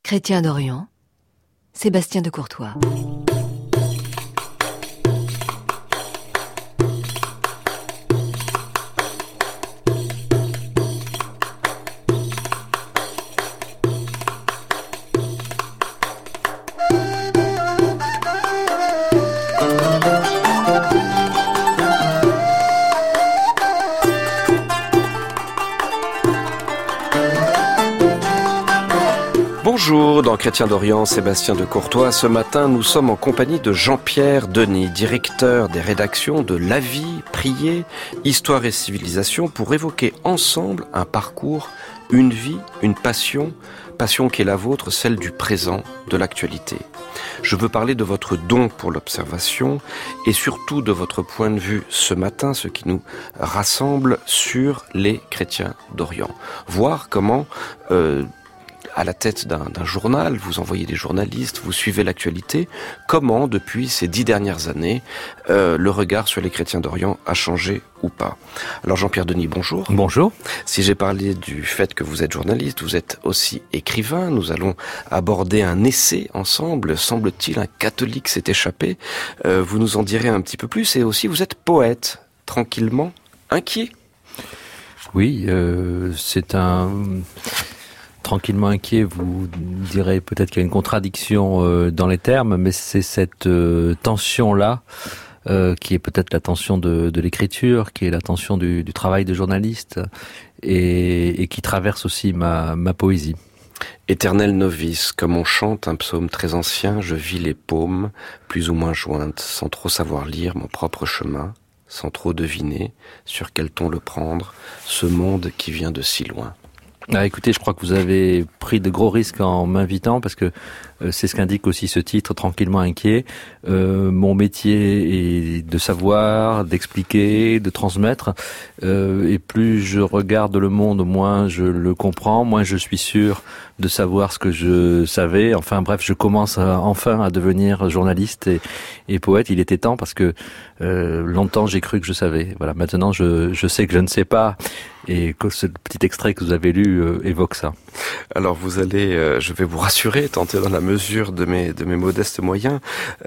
Chrétiens d'Orient, Sébastien de Courtois. Bonjour, dans Chrétiens d'Orient, Sébastien de Courtois. Ce matin, nous sommes en compagnie de Jean-Pierre Denis, directeur des rédactions de La Vie, Prier, Histoire et Civilisation, pour évoquer ensemble un parcours, une vie, une passion qui est la vôtre, celle du présent, de l'actualité. Je veux parler de votre don pour l'observation et surtout de votre point de vue ce matin, ce qui nous rassemble sur les chrétiens d'Orient. Voir comment à la tête d'un journal, vous envoyez des journalistes, vous suivez l'actualité, comment, depuis ces 10 dernières années, le regard sur les chrétiens d'Orient a changé ou pas. Alors Jean-Pierre Denis, bonjour. Bonjour. Si j'ai parlé du fait que vous êtes journaliste, vous êtes aussi écrivain, nous allons aborder un essai ensemble, semble-t-il, un catholique s'est échappé, vous nous en direz un petit peu plus, et aussi vous êtes poète, tranquillement inquiet. Oui, c'est un... Tranquillement inquiet, vous direz peut-être qu'il y a une contradiction dans les termes, mais c'est cette tension-là qui est peut-être la tension de l'écriture, qui est la tension du travail de journaliste et qui traverse aussi ma poésie. Éternel novice, comme on chante un psaume très ancien, je vis les paumes plus ou moins jointes, sans trop savoir lire mon propre chemin, sans trop deviner sur quel ton le prendre, ce monde qui vient de si loin. Ah, écoutez, je crois que vous avez pris de gros risques en m'invitant parce que c'est ce qu'indique aussi ce titre, Tranquillement inquiet. Mon métier est de savoir, d'expliquer, de transmettre. Et plus je regarde le monde, moins je le comprends, moins je suis sûr de savoir ce que je savais. Enfin bref, je commence enfin à devenir journaliste et poète. Il était temps parce que longtemps j'ai cru que je savais. Voilà, maintenant je sais que je ne sais pas. Et que ce petit extrait que vous avez lu évoque ça. Alors vous allez, je vais vous rassurer, tenter dans la mesure de mes modestes moyens,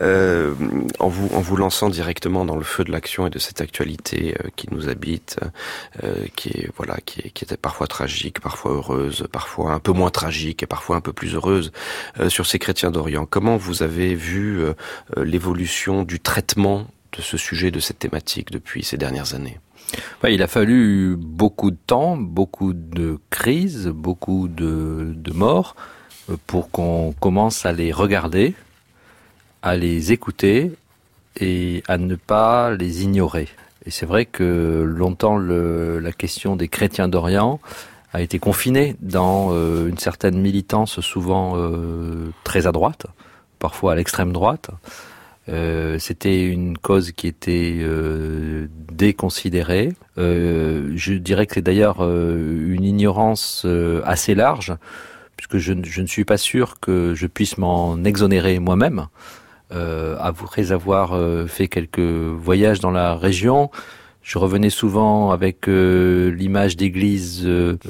en vous lançant directement dans le feu de l'action et de cette actualité qui nous habite, qui était parfois tragique, parfois heureuse, parfois un peu moins tragique et parfois un peu plus heureuse sur ces chrétiens d'Orient. Comment vous avez vu l'évolution du traitement de ce sujet, de cette thématique depuis ces dernières années ? Ouais, il a fallu beaucoup de temps, beaucoup de crises, beaucoup de morts pour qu'on commence à les regarder, à les écouter et à ne pas les ignorer. Et c'est vrai que longtemps la question des chrétiens d'Orient a été confinée dans une certaine militance souvent très à droite, parfois à l'extrême droite. C'était une cause qui était déconsidérée. Je dirais que c'est d'ailleurs une ignorance assez large, puisque je ne suis pas sûr que je puisse m'en exonérer moi-même. Après avoir fait quelques voyages dans la région, je revenais souvent avec l'image d'églises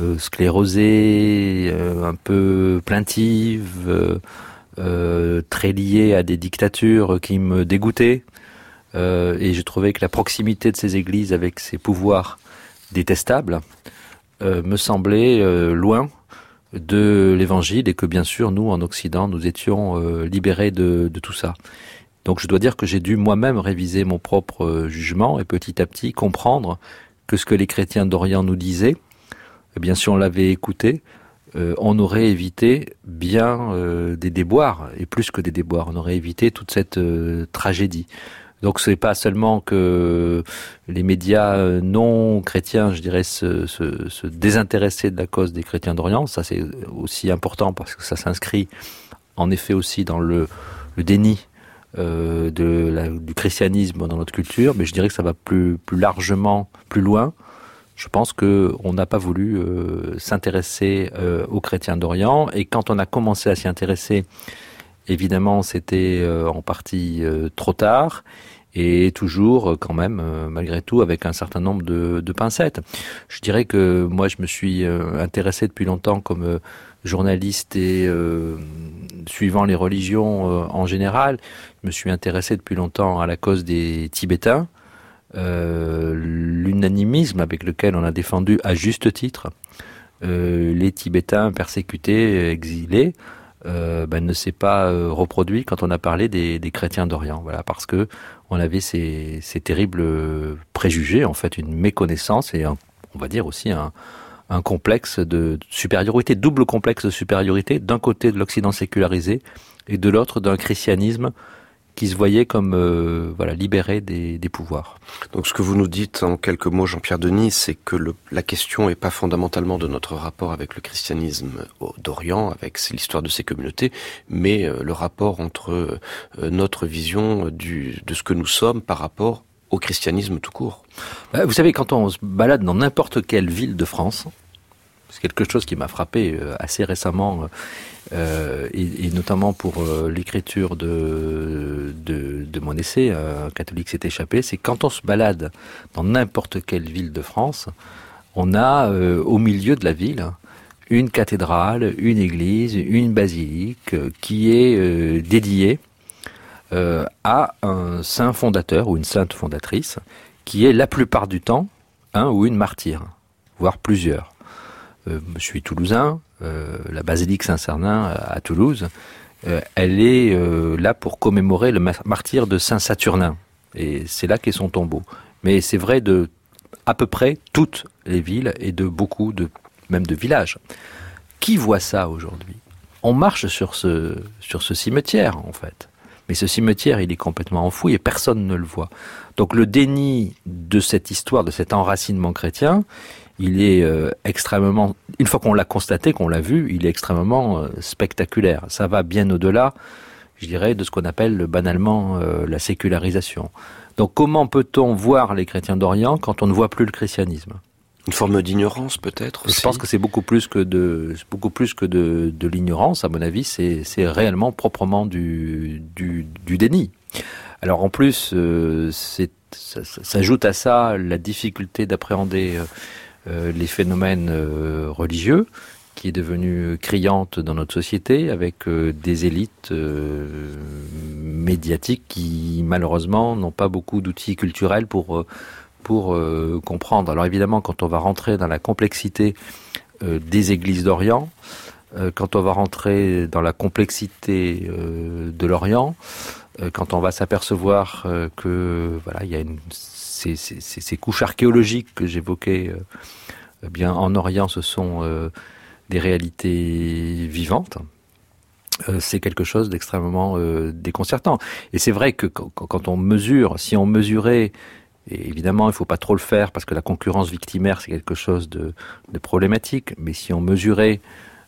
sclérosées, un peu plaintives, très liées à des dictatures qui me dégoûtaient, et je trouvais que la proximité de ces églises avec ces pouvoirs détestables me semblait loin de l'évangile, et que bien sûr nous en Occident nous étions libérés de tout ça. Donc je dois dire que j'ai dû moi-même réviser mon propre jugement et petit à petit comprendre que ce que les chrétiens d'Orient nous disaient, eh bien si on l'avait écouté, on aurait évité bien des déboires, et plus que des déboires, on aurait évité toute cette tragédie. Donc c'est pas seulement que les médias non chrétiens, je dirais, se désintéressaient de la cause des chrétiens d'Orient, ça c'est aussi important parce que ça s'inscrit en effet aussi dans le déni du christianisme dans notre culture, mais je dirais que ça va plus largement, plus loin. Je pense qu'on n'a pas voulu s'intéresser aux chrétiens d'Orient, et quand on a commencé à s'y intéresser, évidemment c'était en partie trop tard, et toujours quand même, malgré tout, avec un certain nombre de pincettes. Je dirais que moi je me suis intéressé depuis longtemps comme journaliste et suivant les religions en général. Je me suis intéressé depuis longtemps à la cause des Tibétains. L'unanimisme avec lequel on a défendu à juste titre les Tibétains persécutés, exilés, ne s'est pas reproduit quand on a parlé des chrétiens d'Orient. Voilà, parce que on avait ces terribles préjugés, en fait, une méconnaissance et on va dire aussi un complexe de supériorité, double complexe de supériorité, d'un côté de l'Occident sécularisé et de l'autre d'un christianisme qui se voyait comme libéré des pouvoirs. Donc ce que vous nous dites en quelques mots, Jean-Pierre Denis, c'est que la question n'est pas fondamentalement de notre rapport avec le christianisme d'Orient, avec l'histoire de ces communautés, mais le rapport entre notre vision de ce que nous sommes par rapport au christianisme tout court. Vous savez, quand on se balade dans n'importe quelle ville de France, c'est quelque chose qui m'a frappé assez récemment, et notamment pour l'écriture de mon essai, Un catholique s'est échappé, c'est quand on se balade dans n'importe quelle ville de France, on a au milieu de la ville une cathédrale, une église, une basilique qui est dédiée à un saint fondateur ou une sainte fondatrice qui est la plupart du temps un ou une martyre, voire plusieurs. Je suis toulousain, la basilique Saint-Cernin à Toulouse, elle est là pour commémorer le martyre de Saint-Saturnin. Et c'est là qu'est son tombeau. Mais c'est vrai de à peu près toutes les villes et de beaucoup même de villages. Qui voit ça aujourd'hui ? On marche sur ce cimetière, en fait. Mais ce cimetière, il est complètement enfoui et personne ne le voit. Donc le déni de cette histoire, de cet enracinement chrétien, il est extrêmement, une fois qu'on l'a constaté, qu'on l'a vu, il est extrêmement spectaculaire. Ça va bien au-delà, je dirais, de ce qu'on appelle banalement la sécularisation. Donc comment peut-on voir les chrétiens d'Orient quand on ne voit plus le christianisme ? Une forme d'ignorance peut-être aussi. Je pense que c'est beaucoup plus que de l'ignorance, à mon avis, c'est réellement proprement du déni. Alors en plus, ça s'ajoute à ça la difficulté d'appréhender les phénomènes religieux, qui est devenue criante dans notre société, avec des élites médiatiques qui malheureusement n'ont pas beaucoup d'outils culturels pour comprendre. Alors évidemment, quand on va rentrer dans la complexité des églises d'Orient, quand on va rentrer dans la complexité de l'Orient, quand on va s'apercevoir que voilà, il y a ces couches archéologiques que j'évoquais, bien en Orient, ce sont des réalités vivantes. C'est quelque chose d'extrêmement déconcertant. Et c'est vrai que quand on mesure, si on mesurait, et évidemment il ne faut pas trop le faire parce que la concurrence victimaire c'est quelque chose de problématique, mais si on mesurait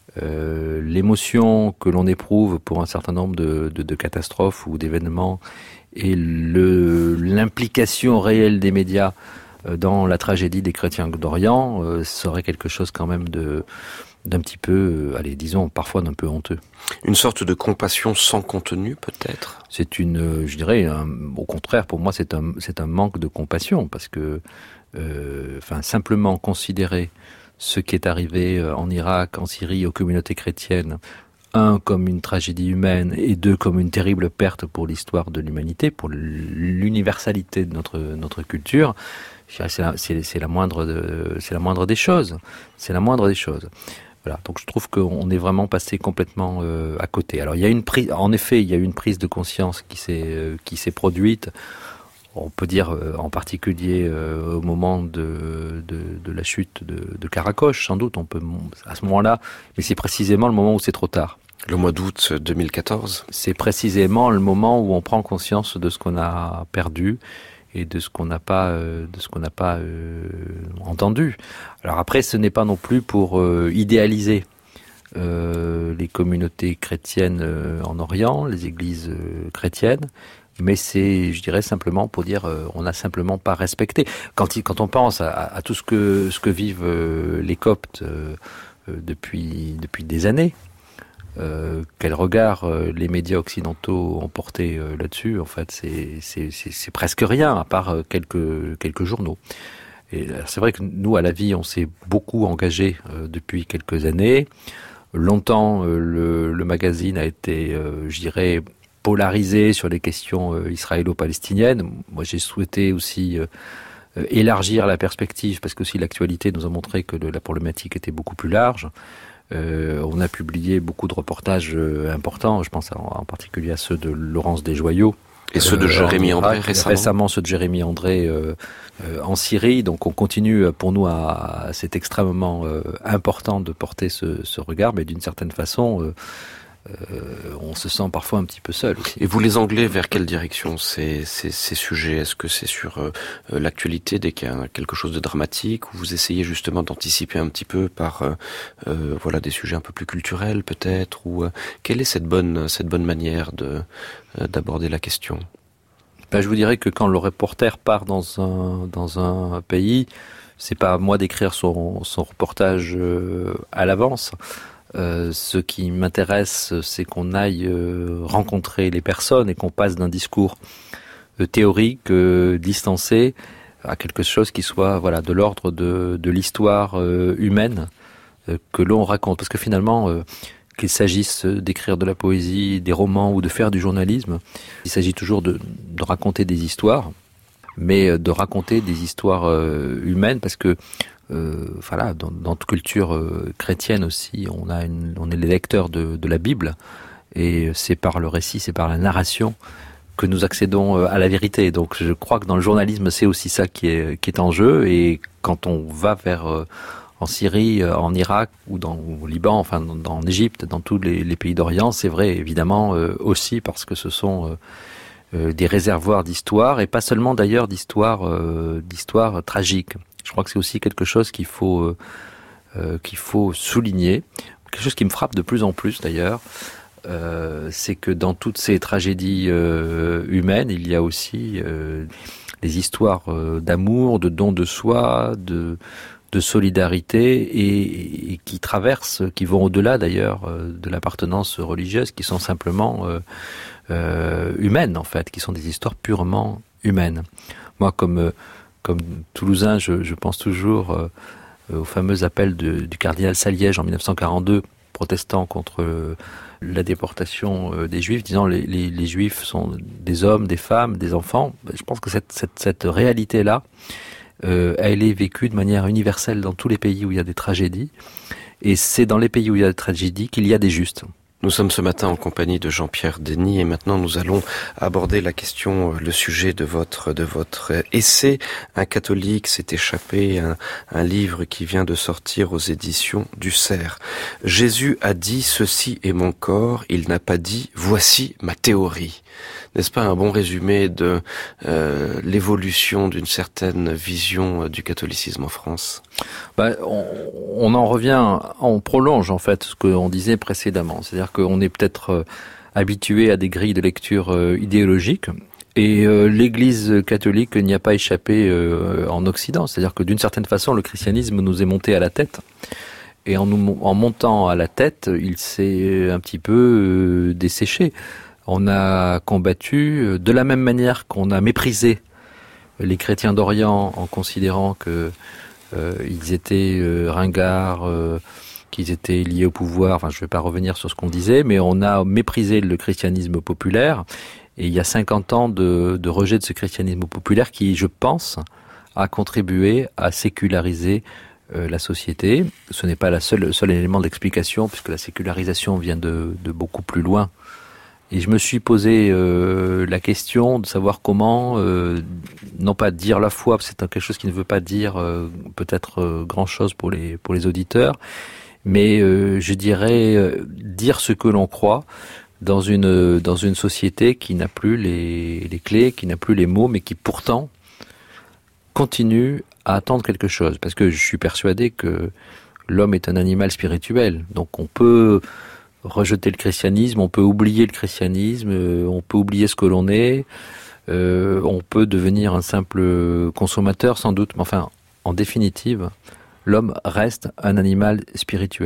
l'émotion que l'on éprouve pour un certain nombre de catastrophes ou d'événements et l'implication réelle des médias dans la tragédie des chrétiens d'Orient, serait quelque chose quand même d'un petit peu, disons, parfois d'un peu honteux. Une sorte de compassion sans contenu, peut-être ? C'est je dirais, au contraire, pour moi, c'est un manque de compassion, parce que, simplement considérer ce qui est arrivé en Irak, en Syrie, aux communautés chrétiennes, un, comme une tragédie humaine, et deux, comme une terrible perte pour l'histoire de l'humanité, pour l'universalité de notre culture, c'est la moindre des choses. C'est la moindre des choses. Voilà. Donc je trouve qu'on est vraiment passé complètement à côté. Alors il y a une prise de conscience qui s'est produite. On peut dire en particulier au moment de la chute de Karakoche, sans doute. On peut à ce moment-là, mais c'est précisément le moment où c'est trop tard. Le mois d'août 2014. C'est précisément le moment où on prend conscience de ce qu'on a perdu et de ce qu'on n'a pas entendu. Alors après, ce n'est pas non plus pour idéaliser les communautés chrétiennes en Orient, les églises chrétiennes, mais c'est, je dirais, simplement pour dire on n'a simplement pas respecté. Quand on pense à tout ce que vivent les Coptes depuis des années, quel regard les médias occidentaux ont porté là-dessus, en fait, c'est presque rien, à part quelques journaux. Et c'est vrai que nous, à la vie, on s'est beaucoup engagé depuis quelques années. Longtemps, le magazine a été, je dirais, polarisé sur les questions israélo-palestiniennes. Moi, j'ai souhaité aussi élargir la perspective, parce que aussi l'actualité nous a montré que la problématique était beaucoup plus large. On a publié beaucoup de reportages importants, je pense en particulier à ceux de Laurence Desjoyaux. Et ceux de Jérémy André récemment. Récemment, ceux de Jérémy André en Syrie. Donc on continue, pour nous, c'est extrêmement important de porter ce regard, mais d'une certaine façon, on se sent parfois un petit peu seul aussi. Et vous les Anglais, vers quelle direction ces sujets? Est-ce que c'est sur l'actualité dès qu'il y a quelque chose de dramatique, ou vous essayez justement d'anticiper un petit peu par voilà, des sujets un peu plus culturels peut-être, ou quelle est cette bonne manière d'aborder la question? Je vous dirais que quand le reporter part dans un pays, c'est pas à moi d'écrire son reportage à l'avance. Ce qui m'intéresse, c'est qu'on aille rencontrer les personnes et qu'on passe d'un discours théorique, distancé, à quelque chose qui soit de l'ordre de l'histoire humaine que l'on raconte. Parce que finalement, qu'il s'agisse d'écrire de la poésie, des romans ou de faire du journalisme, il s'agit toujours de raconter des histoires, mais de raconter des histoires humaines, parce que dans toute culture chrétienne aussi, on est les lecteurs de la Bible, et c'est par le récit, c'est par la narration que nous accédons à la vérité. Donc je crois que dans le journalisme, c'est aussi ça qui est en jeu, et quand on va vers en Syrie, en Irak ou au Liban, en Égypte, dans tous les pays d'Orient, c'est vrai évidemment aussi parce que ce sont des réservoirs d'histoire, et pas seulement d'ailleurs d'histoire tragique. Je crois que c'est aussi quelque chose qu'il faut souligner, quelque chose qui me frappe de plus en plus d'ailleurs, c'est que dans toutes ces tragédies humaines, il y a aussi des histoires d'amour, de don de soi, de solidarité, et qui vont au-delà d'ailleurs de l'appartenance religieuse, qui sont simplement humaines en fait, qui sont des histoires purement humaines. Moi, comme Toulousain, je pense toujours au fameux appel du cardinal Saliège en 1942, protestant contre la déportation des Juifs, disant les Juifs sont des hommes, des femmes, des enfants. Je pense que cette réalité-là, elle est vécue de manière universelle dans tous les pays où il y a des tragédies, et c'est dans les pays où il y a des tragédies qu'il y a des justes. Nous sommes ce matin en compagnie de Jean-Pierre Denis, et maintenant nous allons aborder la question, le sujet de votre essai. Un catholique s'est échappé, un livre qui vient de sortir aux éditions du Cerf. Jésus a dit « Ceci est mon corps », il n'a pas dit « Voici ma théorie ». N'est-ce pas un bon résumé de l'évolution d'une certaine vision du catholicisme en France? On en revient, on prolonge en fait ce qu'on disait précédemment. C'est-à-dire qu'on est peut-être habitué à des grilles de lecture idéologiques, et l'Église catholique n'y a pas échappé en Occident. C'est-à-dire que d'une certaine façon, le christianisme nous est monté à la tête. Et en montant à la tête, il s'est un petit peu desséché. On a combattu de la même manière qu'on a méprisé les chrétiens d'Orient en considérant que ils étaient ringards, qu'ils étaient liés au pouvoir. Je ne vais pas revenir sur ce qu'on disait, mais on a méprisé le christianisme populaire. Et il y a 50 ans de rejet de ce christianisme populaire qui, je pense, a contribué à séculariser la société. Ce n'est pas le seul élément d'explication, puisque la sécularisation vient de beaucoup plus loin. Et je me suis posé la question de savoir comment, non pas dire la foi, parce que c'est quelque chose qui ne veut pas dire peut-être grand-chose pour les auditeurs, mais je dirais dire ce que l'on croit dans une société qui n'a plus les clés, qui n'a plus les mots, mais qui pourtant continue à attendre quelque chose. Parce que je suis persuadé que l'homme est un animal spirituel, donc on peut rejeter le christianisme, on peut oublier le christianisme, on peut oublier ce que l'on est, on peut devenir un simple consommateur sans doute, mais enfin, en définitive, l'homme reste un animal spirituel.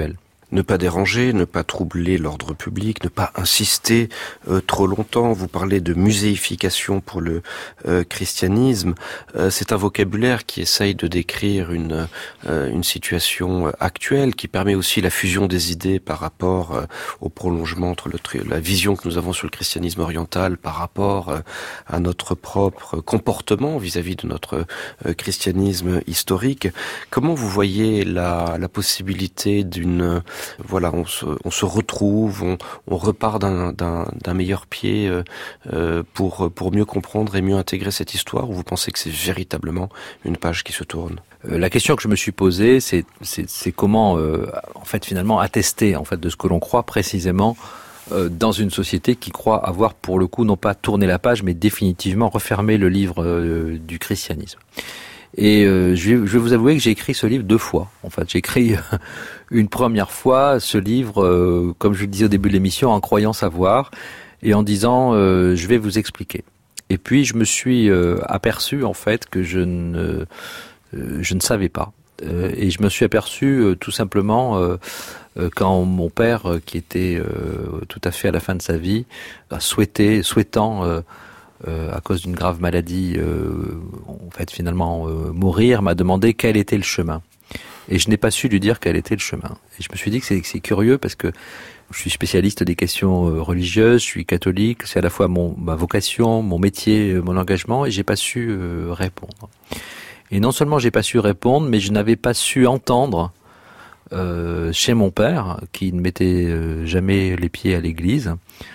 Ne pas déranger, ne pas troubler l'ordre public, ne pas insister trop longtemps. Vous parlez de muséification pour le christianisme. C'est un vocabulaire qui essaye de décrire une situation actuelle, qui permet aussi la fusion des idées par rapport au prolongement entre la vision que nous avons sur le christianisme oriental par rapport à notre propre comportement vis-à-vis de notre christianisme historique. Comment vous voyez la possibilité d'une... Voilà, on se retrouve, on repart d'un meilleur pied pour mieux comprendre et mieux intégrer cette histoire, ou vous pensez que c'est véritablement une page qui se tourne? La question que je me suis posée, c'est comment, en fait, finalement, attester en fait de ce que l'on croit précisément dans une société qui croit avoir, pour le coup, non pas tourné la page, mais définitivement refermé le livre du christianisme. Et je vais vous avouer que j'ai écrit ce livre 2 fois. En fait, j'ai écrit une première fois ce livre, comme je le disais au début de l'émission, en croyant savoir et en disant je vais vous expliquer. Et puis je me suis aperçu en fait que je ne savais pas. Et je me suis aperçu tout simplement quand mon père, qui était tout à fait à la fin de sa vie, souhaitant à cause d'une grave maladie, en fait finalement mourir, m'a demandé quel était le chemin. Et je n'ai pas su lui dire quel était le chemin. Et je me suis dit que c'est curieux parce que je suis spécialiste des questions religieuses, je suis catholique, c'est à la fois ma vocation, mon métier, mon engagement, et j'ai pas su répondre. Et non seulement j'ai pas su répondre, mais je n'avais pas su entendre chez mon père, qui ne mettait jamais les pieds à l'église,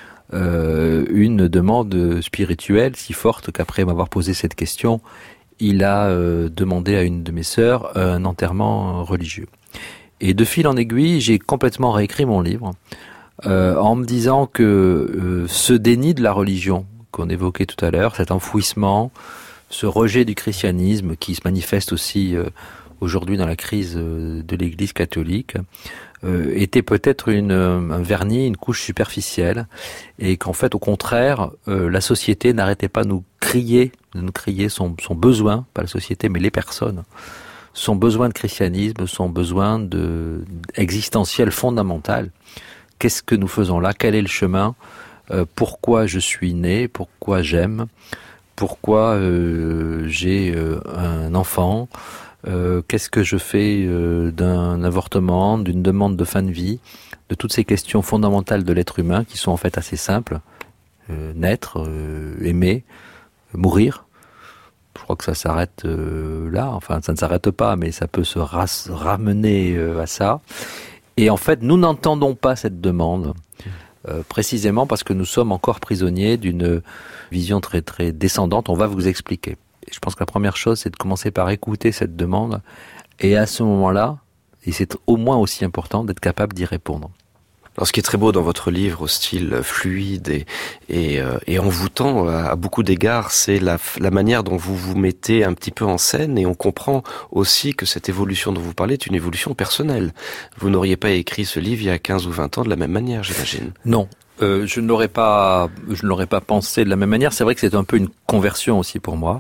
une demande spirituelle si forte qu'après m'avoir posé cette question, il a demandé à une de mes sœurs un enterrement religieux. Et de fil en aiguille, j'ai complètement réécrit mon livre en me disant que ce déni de la religion qu'on évoquait tout à l'heure, cet enfouissement, ce rejet du christianisme qui se manifeste aussi aujourd'hui dans la crise de l'Église catholique, était peut-être un vernis, une couche superficielle, et qu'en fait, au contraire, la société n'arrêtait pas de nous crier son besoin, pas la société, mais les personnes, son besoin de christianisme, son besoin existentiel fondamental. Qu'est-ce que nous faisons là? Quel est le chemin? Pourquoi je suis né? Pourquoi j'aime? Pourquoi j'ai un enfant? Qu'est-ce que je fais d'un avortement, d'une demande de fin de vie, de toutes ces questions fondamentales de l'être humain qui sont en fait assez simples. Naître, aimer, mourir. Je crois que ça s'arrête là, enfin ça ne s'arrête pas, mais ça peut se ramener à ça. Et en fait, nous n'entendons pas cette demande, précisément parce que nous sommes encore prisonniers d'une vision très très descendante. On va vous expliquer. Et je pense que la première chose, c'est de commencer par écouter cette demande, et à ce moment-là, et c'est au moins aussi important, d'être capable d'y répondre. Alors, ce qui est très beau dans votre livre, au style fluide et envoûtant à beaucoup d'égards, c'est la manière dont vous vous mettez un petit peu en scène, et on comprend aussi que cette évolution dont vous parlez est une évolution personnelle. Vous n'auriez pas écrit ce livre il y a 15 ou 20 ans de la même manière, j'imagine. Non. Je ne l'aurais pas pensé de la même manière. C'est vrai que c'est un peu une conversion aussi pour moi.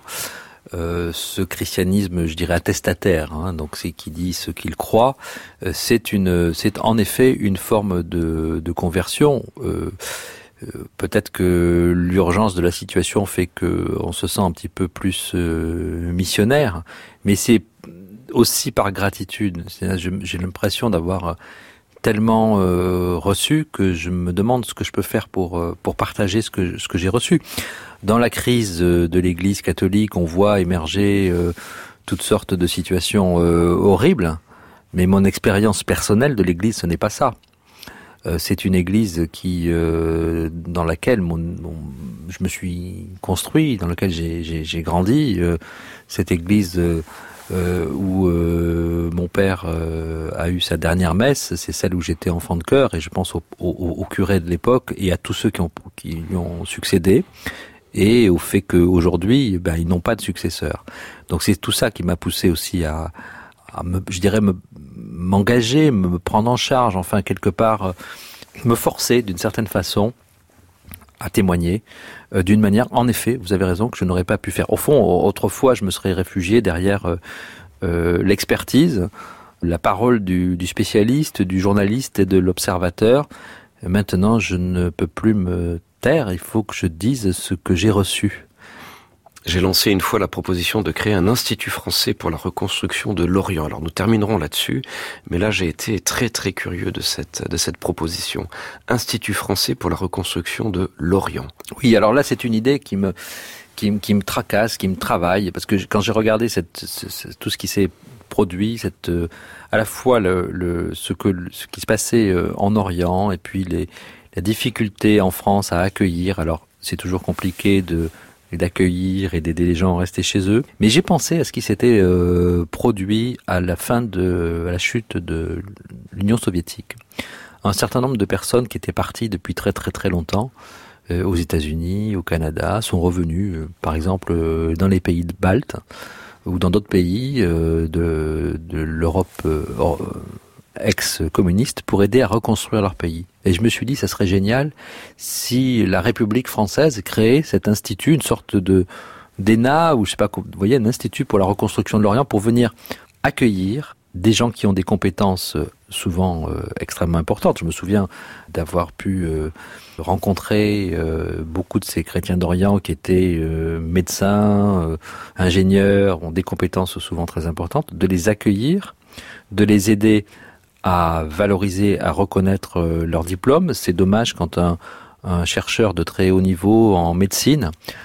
Ce christianisme, je dirais attestataire, donc c'est qui dit ce qu'il croit, c'est en effet une forme de conversion. Peut-être que l'urgence de la situation fait que on se sent un petit peu plus missionnaire, mais c'est aussi par gratitude. J'ai l'impression d'avoir tellement reçu que je me demande ce que je peux faire pour partager ce que j'ai reçu. Dans la crise de l'Église catholique, on voit émerger toutes sortes de situations horribles, mais mon expérience personnelle de l'Église, ce n'est pas ça. C'est une Église dans laquelle je me suis construit, dans laquelle j'ai grandi. Cette Église où mon père a eu sa dernière messe, c'est celle où j'étais enfant de chœur, et je pense au curé de l'époque et à tous ceux qui lui ont succédé, et au fait qu'aujourd'hui, ils n'ont pas de successeur. Donc c'est tout ça qui m'a poussé aussi à m'engager, me prendre en charge, enfin quelque part me forcer d'une certaine façon à témoigner d'une manière, en effet, vous avez raison, que je n'aurais pas pu faire. Au fond, autrefois, je me serais réfugié derrière l'expertise, la parole du spécialiste, du journaliste et de l'observateur. Maintenant, je ne peux plus me taire, il faut que je dise ce que j'ai reçu. J'ai lancé une fois la proposition de créer un institut français pour la reconstruction de l'Orient. Alors nous terminerons là-dessus, mais là j'ai été très très curieux de cette proposition. Institut français pour la reconstruction de l'Orient. Oui, alors là c'est une idée qui me tracasse, qui me travaille, parce que quand j'ai regardé tout ce qui s'est produit, à la fois ce qui se passait en Orient et puis la difficulté en France à accueillir. Alors c'est toujours compliqué d'accueillir et d'aider les gens à rester chez eux. Mais j'ai pensé à ce qui s'était produit à la chute de l'Union soviétique. Un certain nombre de personnes qui étaient parties depuis très très très longtemps aux États-Unis, au Canada, sont revenues, par exemple, dans les pays baltes ou dans d'autres pays de l'Europe ex-communiste pour aider à reconstruire leur pays. Et je me suis dit, ça serait génial si la République française créait cet institut, une sorte d'ENA, ou je sais pas, vous voyez, un institut pour la reconstruction de l'Orient, pour venir accueillir des gens qui ont des compétences souvent extrêmement importantes. Je me souviens d'avoir pu rencontrer beaucoup de ces chrétiens d'Orient qui étaient médecins, ingénieurs, ont des compétences souvent très importantes, de les accueillir, de les aider à valoriser, à reconnaître leur diplôme. C'est dommage quand un chercheur de très haut niveau en médecine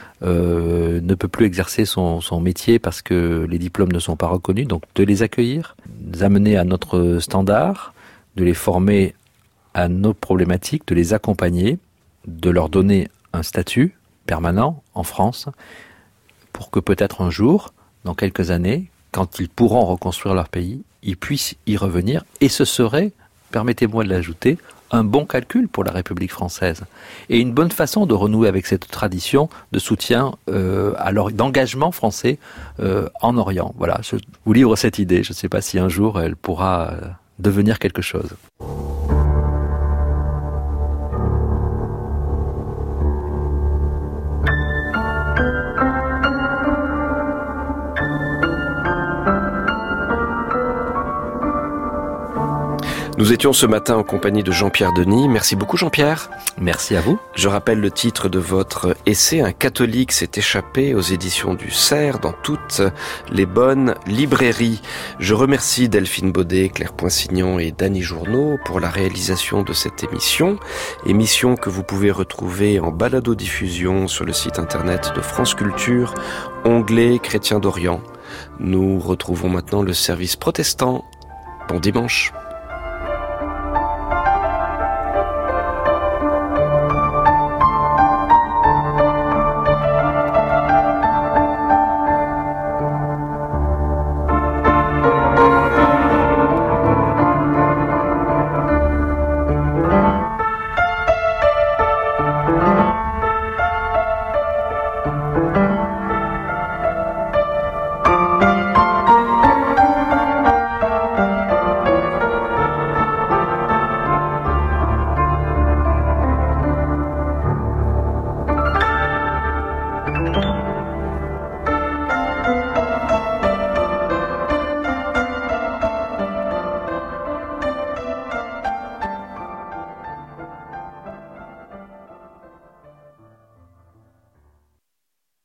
ne peut plus exercer son métier parce que les diplômes ne sont pas reconnus. Donc de les accueillir, de les amener à notre standard, de les former à nos problématiques, de les accompagner, de leur donner un statut permanent en France pour que peut-être un jour, dans quelques années, quand ils pourront reconstruire leur pays, ils puissent y revenir. Et ce serait, permettez-moi de l'ajouter, un bon calcul pour la République française. Et une bonne façon de renouer avec cette tradition de soutien, d'engagement français en Orient. Voilà, je vous livre cette idée. Je ne sais pas si un jour elle pourra devenir quelque chose. Nous étions ce matin en compagnie de Jean-Pierre Denis. Merci beaucoup Jean-Pierre. Merci à vous. Je rappelle le titre de votre essai, Un catholique s'est échappé, aux éditions du Cerf, dans toutes les bonnes librairies. Je remercie Delphine Baudet, Claire Poinsignon et Dany Journeau pour la réalisation de cette émission. Émission que vous pouvez retrouver en balado-diffusion sur le site internet de France Culture, onglet Chrétiens d'Orient. Nous retrouvons maintenant le service protestant. Bon dimanche.